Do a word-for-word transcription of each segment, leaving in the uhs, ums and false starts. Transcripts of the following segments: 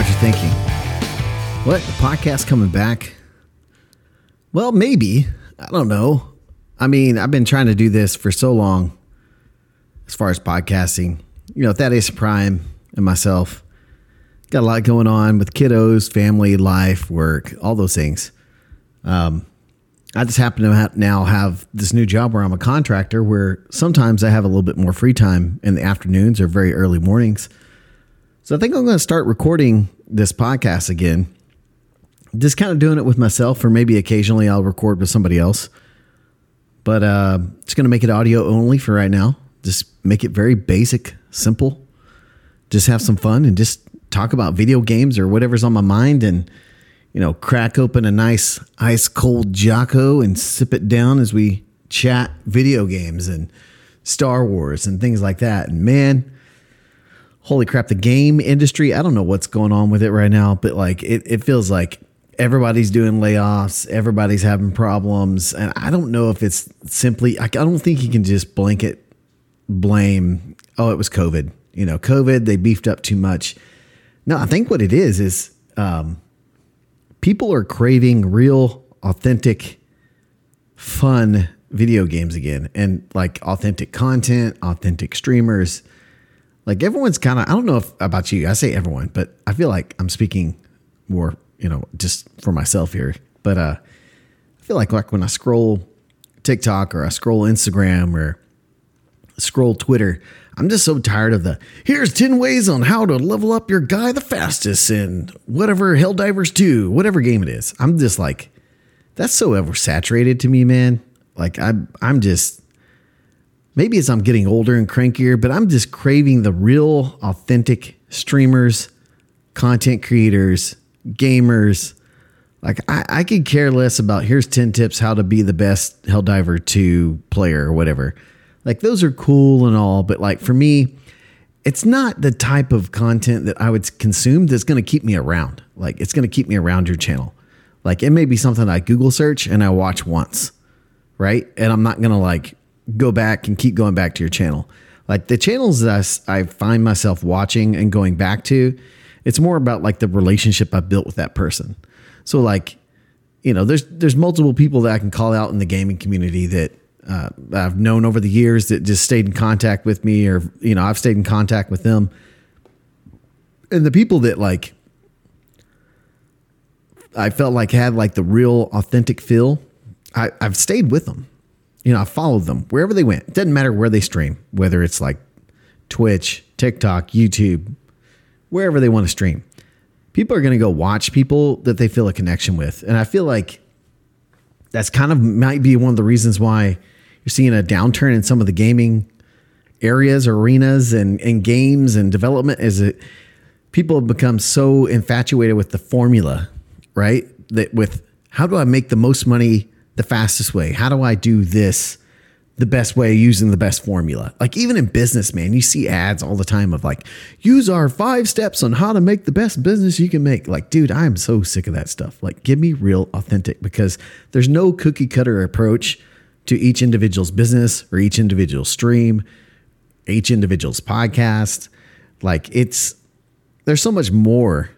you're thinking, what, the podcast coming back? Well, maybe. I don't know. I mean, I've been trying to do this for so long as far as podcasting. You know, Thaddeus Prime and myself got a lot going on with kiddos, family, life, work, all those things. Um, I just happen to have now have this new job where I'm a contractor, where sometimes I have a little bit more free time in the afternoons or very early mornings. So I think I'm going to start recording this podcast again. Just kind of doing it with myself, or maybe occasionally I'll record with somebody else. But uh, it's going to make it audio only for right now. Just make it very basic, simple. Just have some fun and just talk about video games or whatever's on my mind, and you know, crack open a nice ice cold Jocko and sip it down as we chat video games and Star Wars and things like that. And man, holy crap, the game industry, I don't know what's going on with it right now, but like it, it feels like everybody's doing layoffs, everybody's having problems. And I don't know if it's simply, I don't think you can just blanket blame, oh, it was COVID. You know, COVID, they beefed up too much. No, I think what it is, is um, people are craving real, authentic, fun video games again. And like authentic content, authentic streamers. Like everyone's kind of, I don't know if about you, I say everyone, but I feel like I'm speaking more, you know, just for myself here. But uh, I feel like, like when I scroll TikTok or I scroll Instagram or scroll Twitter, I'm just so tired of the, here's ten ways on how to level up your guy the fastest in whatever Helldivers two, whatever game it is. I'm just like, that's so oversaturated to me, man. Like I'm, I'm just, maybe as I'm getting older and crankier, but I'm just craving the real authentic streamers, content creators, gamers. Like I, I could care less about here's ten tips how to be the best Helldiver two player or whatever. Like those are cool and all, but like for me, it's not the type of content that I would consume that's going to keep me around. Like it's going to keep me around your channel. Like it may be something I Google search and I watch once, right? And I'm not going to like go back and keep going back to your channel. Like the channels that I, I find myself watching and going back to, it's more about like the relationship I built with that person. So like, you know, there's, there's multiple people that I can call out in the gaming community that uh, I've known over the years that just stayed in contact with me, or, you know, I've stayed in contact with them. And the people that like, I felt like had like the real authentic feel, I, I've stayed with them. You know, I followed them wherever they went. It doesn't matter where they stream, whether it's like Twitch, TikTok, YouTube, wherever they want to stream. People are going to go watch people that they feel a connection with. And I feel like that's kind of might be one of the reasons why you're seeing a downturn in some of the gaming areas, arenas, and, and games and development, is that people have become so infatuated with the formula, right? That with how do I make the most money the fastest way? How do I do this the best way using the best formula? Like even in business, man, you see ads all the time of like, use our five steps on how to make the best business you can make. Like, dude, I'm so sick of that stuff. Like give me real authentic, because there's no cookie cutter approach to each individual's business or each individual stream, each individual's podcast. Like it's, there's so much more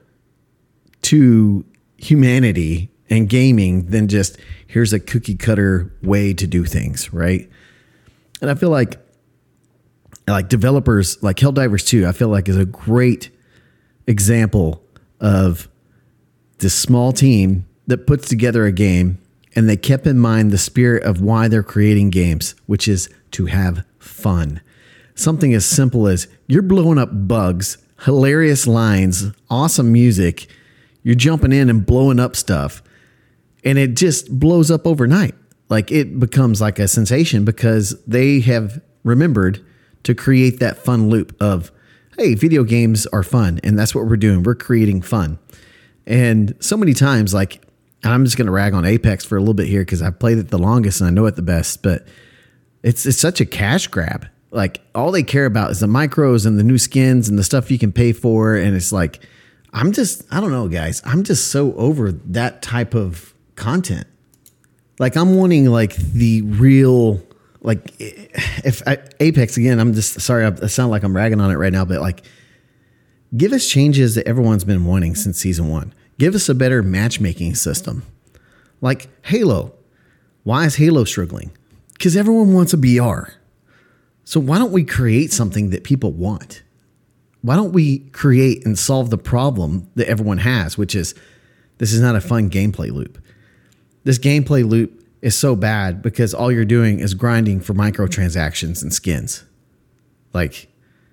to humanity and gaming than just here's a cookie cutter way to do things, right? And I feel like like developers like Helldivers two, I feel like is a great example of this small team that puts together a game, and they kept in mind the spirit of why they're creating games, which is to have fun. Something as simple as you're blowing up bugs, hilarious lines, awesome music, you're jumping in and blowing up stuff, and it just blows up overnight. Like it becomes like a sensation because they have remembered to create that fun loop of, hey, video games are fun. And that's what we're doing. We're creating fun. And so many times, like, and I'm just going to rag on Apex for a little bit here because I've played it the longest and I know it the best, but it's, it's such a cash grab. Like all they care about is the micros and the new skins and the stuff you can pay for. And it's like, I'm just, I don't know, guys. I'm just so over that type of content. Like I'm wanting like the real, like if I, Apex again, I'm just sorry. I sound like I'm ragging on it right now, but like Give us changes that everyone's been wanting since season one. Give us a better matchmaking system. Like Halo. Why is Halo struggling? Because everyone wants a B R. So why don't we create something that people want? Why don't we create and solve the problem that everyone has, which is this is not a fun gameplay loop. This gameplay loop is so bad because all you're doing is grinding for microtransactions and skins. Like,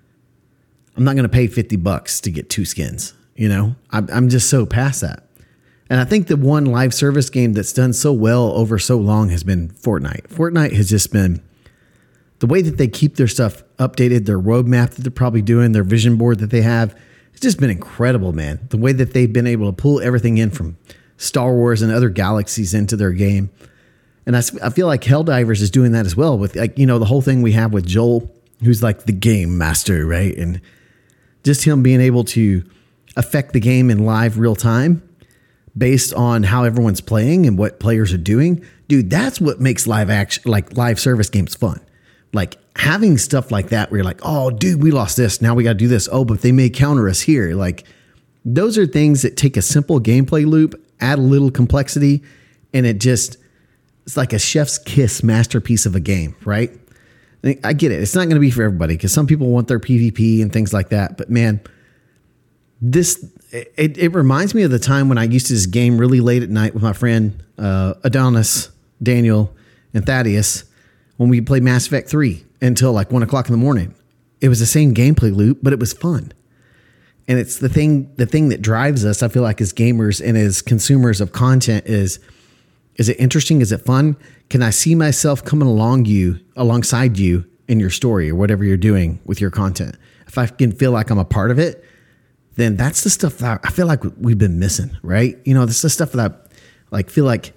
I'm not going to pay fifty bucks to get two skins. You know, I'm, I'm just so past that. And I think the one live service game that's done so well over so long has been Fortnite. Fortnite has just been the way that they keep their stuff updated, their roadmap that they're probably doing, their vision board that they have. It's just been incredible, man. The way that they've been able to pull everything in from Star Wars and other galaxies into their game. And I, I feel like Helldivers is doing that as well with, like, you know, the whole thing we have with Joel, who's like the game master, right? And just him being able to affect the game in live real time based on how everyone's playing and what players are doing. Dude, that's what makes live action, like live service games fun. Like having stuff like that where you're like, oh, dude, we lost this. Now we got to do this. Oh, but they may counter us here. Like those are things that take a simple gameplay loop, add a little complexity, and it just, it's like a chef's kiss masterpiece of a game, right? I get it. It's not going to be for everybody because some people want their PvP and things like that. But man, this, it, it reminds me of the time when I used to just game really late at night with my friend uh, Adonis, Daniel, and Thaddeus when we played Mass Effect three until like one o'clock in the morning. It was the same gameplay loop, but it was fun. And it's the thing, the thing that drives us, I feel like, as gamers and as consumers of content is, is it interesting? Is it fun? Can I see myself coming along you, alongside you in your story or whatever you're doing with your content? If I can feel like I'm a part of it, then that's the stuff that I feel like we've been missing, right? You know, this is the stuff that I like feel like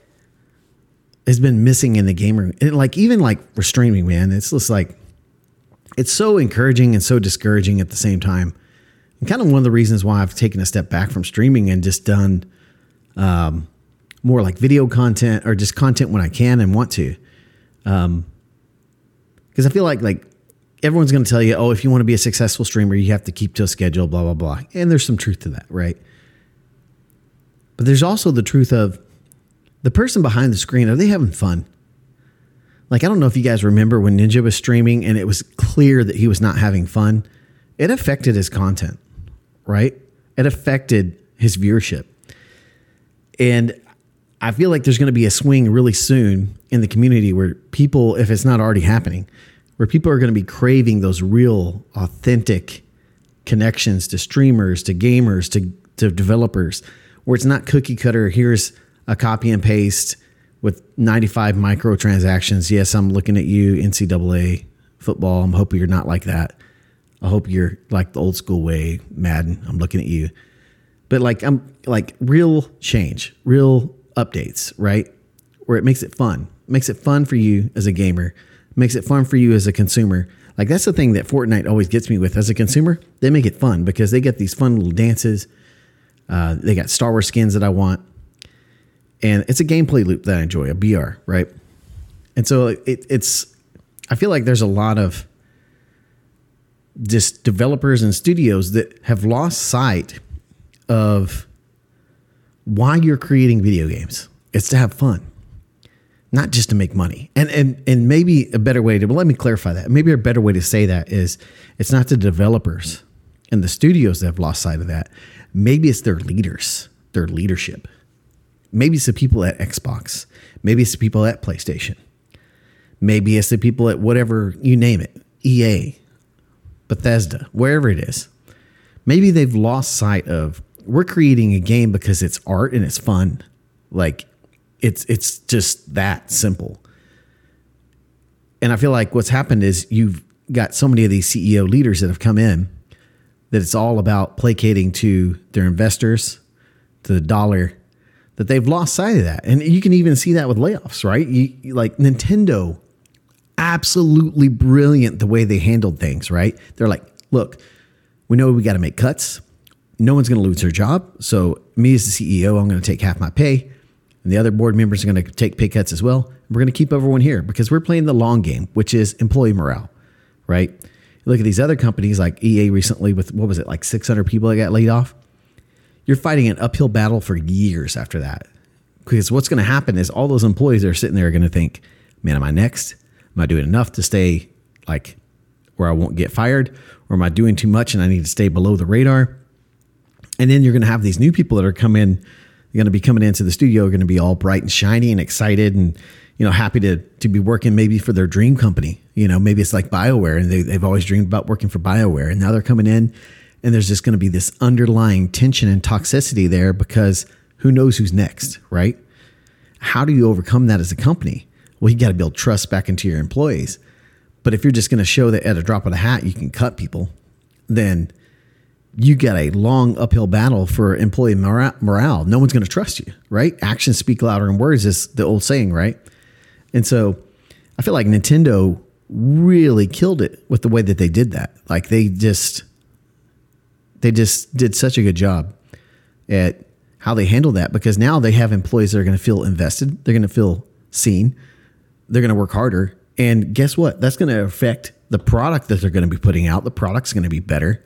has been missing in the gamer. And like, even like for streaming, man, it's just like, it's so encouraging and so discouraging at the same time. And kind of one of the reasons why I've taken a step back from streaming and just done um, more like video content or just content when I can and want to. Um, because I feel like, like everyone's going to tell you, oh, if you want to be a successful streamer, you have to keep to a schedule, blah, blah, blah. And there's some truth to that, right? But there's also the truth of the person behind the screen. Are they having fun? Like, I don't know if you guys remember when Ninja was streaming and it was clear that he was not having fun. It affected his content, right? It affected his viewership. And I feel like there's going to be a swing really soon in the community where people, if it's not already happening, where people are going to be craving those real, authentic connections to streamers, to gamers, to, to developers, where it's not cookie cutter. Here's a copy and paste with ninety-five microtransactions. Yes, I'm looking at you, N C double A football. I'm hoping you're not like that. I hope you're like the old school way, Madden. I'm looking at you. But like, I'm like real change, real updates, right? Where it makes it fun. Makes it fun for you as a gamer. Makes it fun for you as a consumer. Like, that's the thing that Fortnite always gets me with. As a consumer, they make it fun because they get these fun little dances. Uh, they got Star Wars skins that I want. And it's a gameplay loop that I enjoy, a B R, right? And so it, it's, I feel like there's a lot of just developers and studios that have lost sight of why you're creating video games. It's to have fun, not just to make money. And and and maybe a better way to, well, let me clarify that. Maybe a better way to say that is it's not the developers and the studios that have lost sight of that. Maybe it's their leaders, their leadership. Maybe it's the people at Xbox. Maybe it's the people at PlayStation. Maybe it's the people at whatever, you name it, E A, Bethesda, wherever it is. Maybe they've lost sight of, we're creating a game because it's art and it's fun. Like, it's it's just that simple. And I feel like what's happened is you've got so many of these C E O leaders that have come in that it's all about placating to their investors, to the dollar, that they've lost sight of that. And you can even see that with layoffs, right? You, you, like Nintendo, absolutely brilliant the way they handled things, right? They're like, look, we know we got to make cuts. No one's going to lose their job. So me as the C E O, I'm going to take half my pay. And the other board members are going to take pay cuts as well. We're going to keep everyone here because we're playing the long game, which is employee morale, right? You look at these other companies like E A recently with, what was it, like six hundred people that got laid off? You're fighting an uphill battle for years after that. Because what's going to happen is all those employees that are sitting there are going to think, man, am I next? Am I doing enough to stay like where I won't get fired? Or am I doing too much and I need to stay below the radar? And then you're going to have these new people that are coming, they're going to be coming into the studio, are going to be all bright and shiny and excited and, you know, happy to to be working maybe for their dream company. You know, maybe it's like BioWare and they, they've always dreamed about working for BioWare. And now they're coming in and there's just going to be this underlying tension and toxicity there because who knows who's next, right? How do you overcome that as a company? Well, you got to build trust back into your employees. But if you're just going to show that at a drop of a hat, you can cut people, then you got a long uphill battle for employee mora- morale. No one's going to trust you, right? Actions speak louder than words is the old saying, right? And so I feel like Nintendo really killed it with the way that they did that. Like they just, they just did such a good job at how they handle that because now they have employees that are going to feel invested. They're going to feel seen. They're going to work harder. And guess what? That's going to affect the product that they're going to be putting out. The product's going to be better.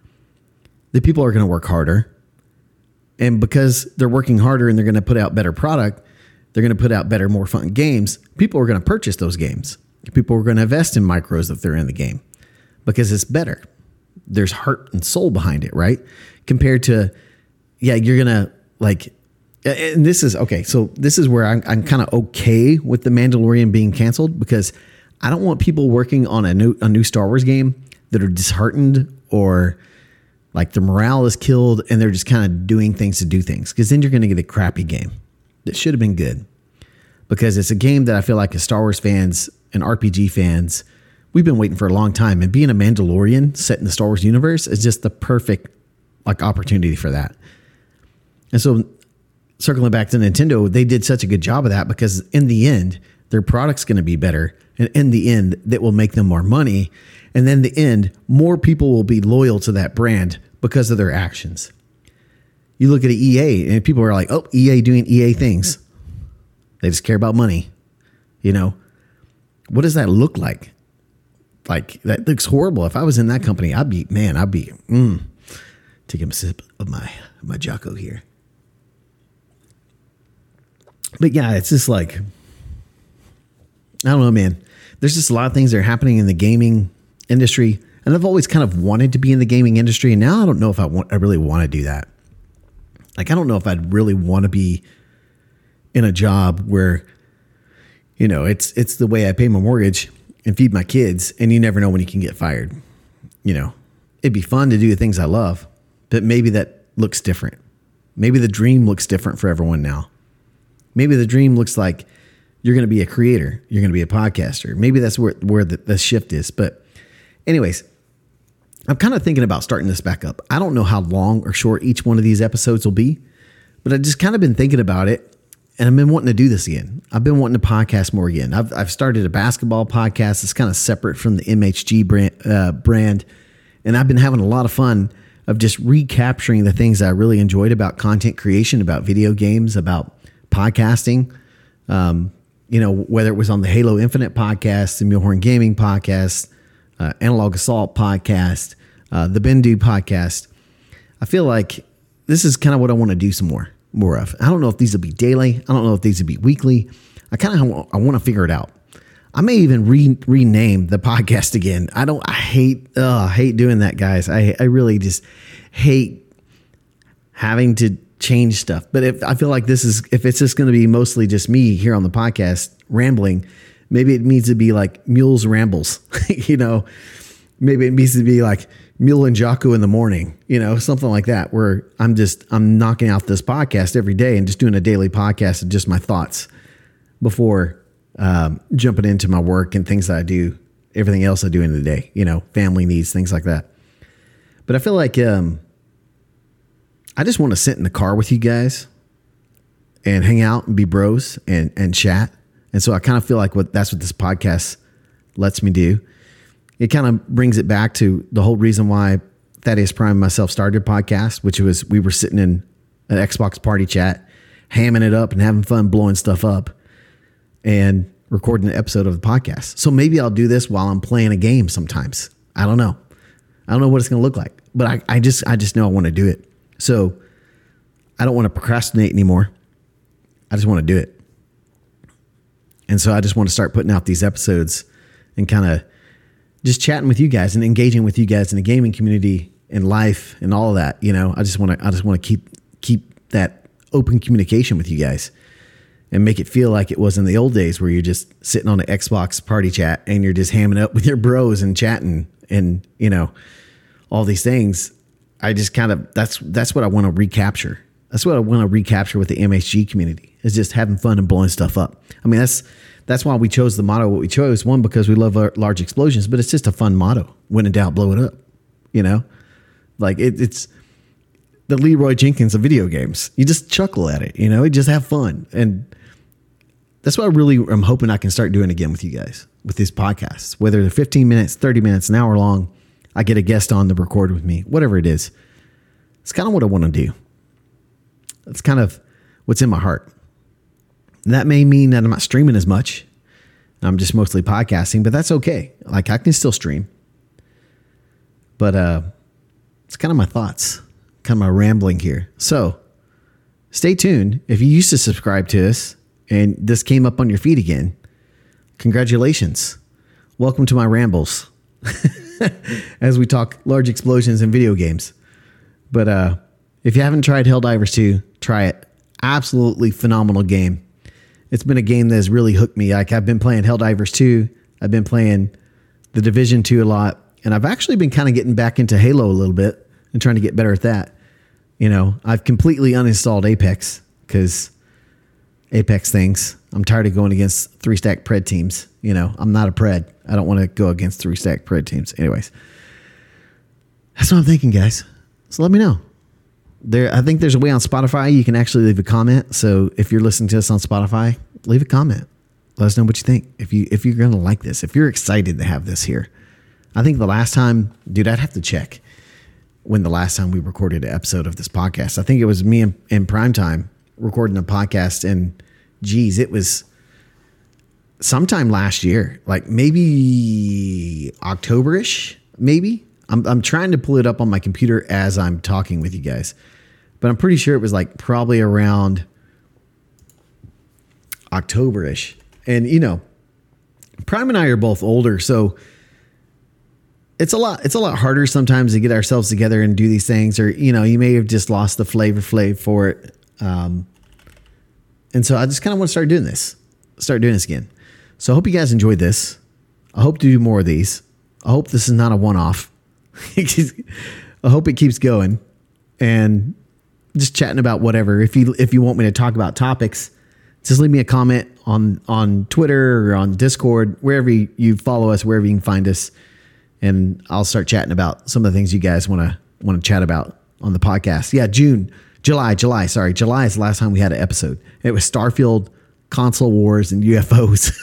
The people are going to work harder. And because they're working harder and they're going to put out better product, they're going to put out better, more fun games. People are going to purchase those games. People are going to invest in micros if they're in the game because it's better. There's heart and soul behind it, right? Compared to, yeah, you're going to like, and this is, okay, so this is where I'm, I'm kind of okay with The Mandalorian being canceled because I don't want people working on a new, a new Star Wars game that are disheartened or like the morale is killed and they're just kind of doing things to do things because then you're going to get a crappy game that should have been good because it's a game that I feel like as Star Wars fans and R P G fans, we've been waiting for a long time. And being a Mandalorian set in the Star Wars universe is just the perfect like opportunity for that. And so circling back to Nintendo, they did such a good job of that because in the end, their product's going to be better. And in the end, that will make them more money. And then the end, more people will be loyal to that brand because of their actions. You look at E A and people are like, oh, E A doing E A things. They just care about money. You know, what does that look like? Like that looks horrible. If I was in that company, I'd be, man, I'd be, mm, taking a sip of my, my Jocko here. But yeah, it's just like, I don't know, man. There's just a lot of things that are happening in the gaming industry. And I've always kind of wanted to be in the gaming industry. And now I don't know if I want, I really want to do that. Like, I don't know if I'd really want to be in a job where, you know, it's, it's the way I pay my mortgage and feed my kids. And you never know when you can get fired. You know, it'd be fun to do the things I love, but maybe that looks different. Maybe the dream looks different for everyone now. Maybe the dream looks like you're going to be a creator. You're going to be a podcaster. Maybe that's where, where the, the shift is. But anyways, I'm kind of thinking about starting this back up. I don't know how long or short each one of these episodes will be, but I've just kind of been thinking about it and I've been wanting to do this again. I've been wanting to podcast more again. I've, I've started a basketball podcast. It's kind of separate from the M H G brand, uh, brand. And I've been having a lot of fun of just recapturing the things I really enjoyed about content creation, about video games, about podcasting, um, you know, whether it was on the Halo Infinite podcast, the Mulehorn Gaming podcast, uh, Analog Assault podcast, uh, the Bendu podcast. I feel like this is kind of what I want to do some more, more of. I don't know if these will be daily. I don't know if these will be weekly. I kind of I want to figure it out. I may even re- rename the podcast again. I don't. I hate. Oh, I hate doing that, guys. I I really just hate having to change stuff. But if I feel like this is, if it's just going to be mostly just me here on the podcast rambling, maybe it needs to be like Mule's Rambles, you know, maybe it needs to be like Mule and Jocko in the morning, you know, something like that, where I'm just, I'm knocking out this podcast every day and just doing a daily podcast of just my thoughts before um, jumping into my work and things that I do, everything else I do in the day, you know, family needs, things like that. But I feel like, um, I just want to sit in the car with you guys and hang out and be bros and, and chat. And so I kind of feel like what that's what this podcast lets me do. It kind of brings it back to the whole reason why Thaddeus Prime and myself started a podcast, which was we were sitting in an Xbox party chat, hamming it up and having fun, blowing stuff up and recording an episode of the podcast. So maybe I'll do this while I'm playing a game sometimes. I don't know. I don't know what it's going to look like, but I, I just, I just know I want to do it. So I don't want to procrastinate anymore. I just want to do it. And so I just want to start putting out these episodes and kind of just chatting with you guys and engaging with you guys in the gaming community and life and all of that. You know, I just want to, I just want to keep, keep that open communication with you guys and make it feel like it was in the old days where you're just sitting on an Xbox party chat and you're just hamming up with your bros and chatting and, you know, all these things. I just kind of, that's, that's what I want to recapture. That's what I want to recapture with the M H G community, is just having fun and blowing stuff up. I mean, that's, that's why we chose the motto, what we chose. One, because we love our large explosions, but it's just a fun motto. When in doubt, blow it up. You know, like it, it's the Leroy Jenkins of video games. You just chuckle at it, you know, you just have fun. And that's what I really am hoping I can start doing again with you guys, with these podcasts, whether they're fifteen minutes, thirty minutes, an hour long. I get a guest on to record with me, whatever it is. It's kind of what I want to do. That's kind of what's in my heart. And that may mean that I'm not streaming as much. I'm just mostly podcasting, but that's okay. Like, I can still stream. But uh, it's kind of my thoughts, kind of my rambling here. So stay tuned. If you used to subscribe to us and this came up on your feed again, congratulations. Welcome to my rambles as we talk large explosions in video games. But uh, if you haven't tried Helldivers two, try it. Absolutely phenomenal game. It's been a game that has really hooked me. Like, I've been playing Helldivers two. I've been playing The Division two a lot. And I've actually been kind of getting back into Halo a little bit and trying to get better at that. You know, I've completely uninstalled Apex because Apex things. I'm tired of going against three-stack pred teams. You know, I'm not a pred. I don't want to go against three-stack pred teams. Anyways, that's what I'm thinking, guys. So let me know. There, I think there's a way on Spotify you can actually leave a comment. So if you're listening to us on Spotify, leave a comment. Let us know what you think. If you if you're gonna like this, if you're excited to have this here. I think the last time, dude, I'd have to check when the last time we recorded an episode of this podcast. I think it was me in, in Primetime recording a podcast, and geez, it was sometime last year, like maybe October-ish, maybe. I'm I'm trying to pull it up on my computer as I'm talking with you guys. But I'm pretty sure it was like probably around October-ish. And, you know, Prime and I are both older, so it's a lot it's a lot harder sometimes to get ourselves together and do these things. Or, you know, you may have just lost the flavor flav for it. Um, and so I just kind of want to start doing this. Start doing this again. So I hope you guys enjoyed this. I hope to do more of these. I hope this is not a one-off. I hope it keeps going, and just chatting about whatever. If you if you want me to talk about topics, just leave me a comment on on Twitter or on Discord, wherever you, you follow us, wherever you can find us, and I'll start chatting about some of the things you guys want to want to chat about on the podcast. Yeah, June, July, July. Sorry, July is the last time we had an episode. It was Starfield, console wars, and U F Os.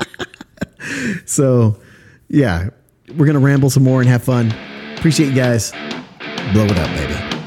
So, yeah, we're gonna ramble some more and have fun. Appreciate you guys. Blow it up, baby.